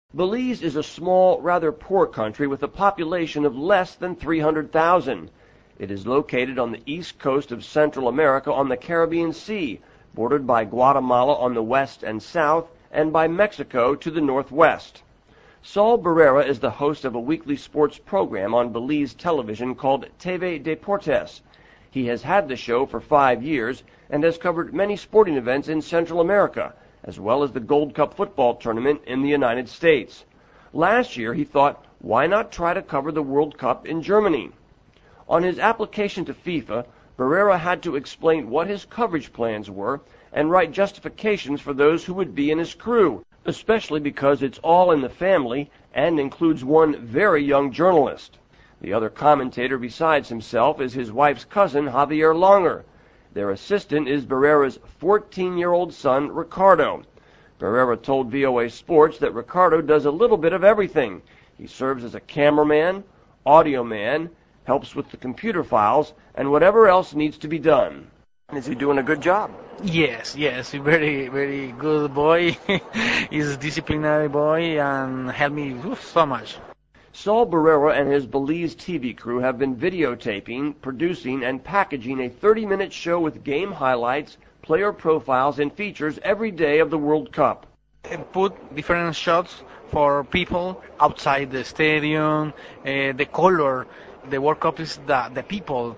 Belize is a small, rather poor country with a population of less than 300,000. It is located on the east coast of Central America on the Caribbean Sea, bordered by Guatemala on the west and south, and by Mexico to the northwest. Saul Barrera is the host of a weekly sports program on Belize television called TV Deportes. He has had the show for 5 years and has covered many sporting events in Central America, as well as the Gold Cup football tournament in the United States. Last year, he thought, why not try to cover the World Cup in Germany? On his application to FIFA, Barrera had to explain what his coverage plans were and write justifications for those who would be in his crew, especially because it's all in the family and includes one very young journalist. The other commentator besides himself is his wife's cousin, Javier Longer. Their assistant is Barrera's 14-year-old son, Ricardo. Barrera told VOA Sports that Ricardo does a little bit of everything. He serves as a cameraman, audio man, helps with the computer files, and whatever else needs to be done. Is he doing a good job? Yes, very, very good boy. He's a disciplinary boy and helped me so much. Saul Barrera and his Belize TV crew have been videotaping, producing, and packaging a 30-minute show with game highlights, player profiles, and features every day of the World Cup. Put different shots for people outside the stadium, the color. The World Cup is the people,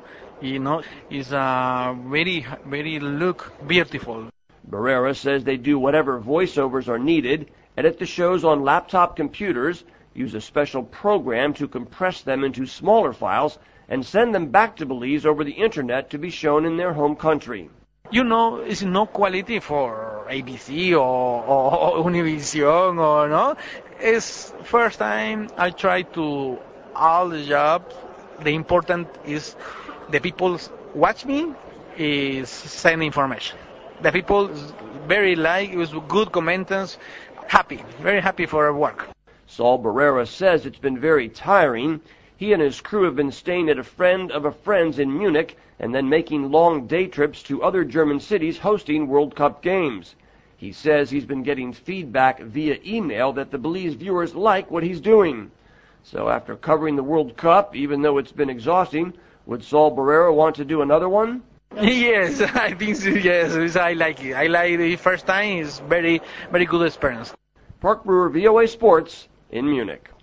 is very, very look beautiful. Barrera says they do whatever voiceovers are needed, edit the shows on laptop computers, use a special program to compress them into smaller files, and send them back to Belize over the internet to be shown in their home country. It's no quality for ABC or Univision or no. It's first time I try to all the jobs. The important is the people watch me is send information. The people very it was good comments, happy, very happy for our work. Saul Barrera says it's been very tiring. He and his crew have been staying at a friend of a friend's in Munich and then making long day trips to other German cities hosting World Cup games. He says he's been getting feedback via email that the Belize viewers like what he's doing. So after covering the World Cup, even though it's been exhausting, would Saul Barrera want to do another one? Yes, I think so, yes. I like it. I like the first time. It's very, very good experience. Park Brewer, VOA Sports, in Munich.